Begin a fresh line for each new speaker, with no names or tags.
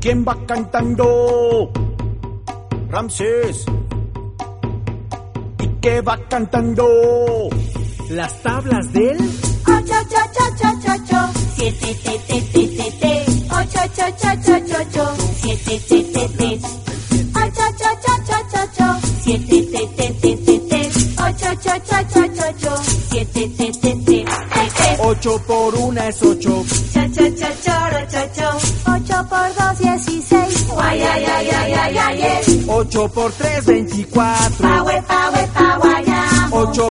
¿Quién va cantando? Ramsés. ¿Y qué va cantando?
Las tablas del
8, 8, 8, 8, 8, 7, te, te, te, te, te. 8, 8, 8, 8, 8, 7, te, te, te. 8, 8, 8, 8, 8, 7, te, te, te, te, te. 8, 8, 8, 8, 8, 7, te, te, te, te.
8 por 1 es 8.
Cha, cha, cha, choro, cho, cho. 8 por 2, 16. Guay, ay, ay, ay, ay, ay, ay.
8 por 3, 24.
Pawe, pawe, pawe,
8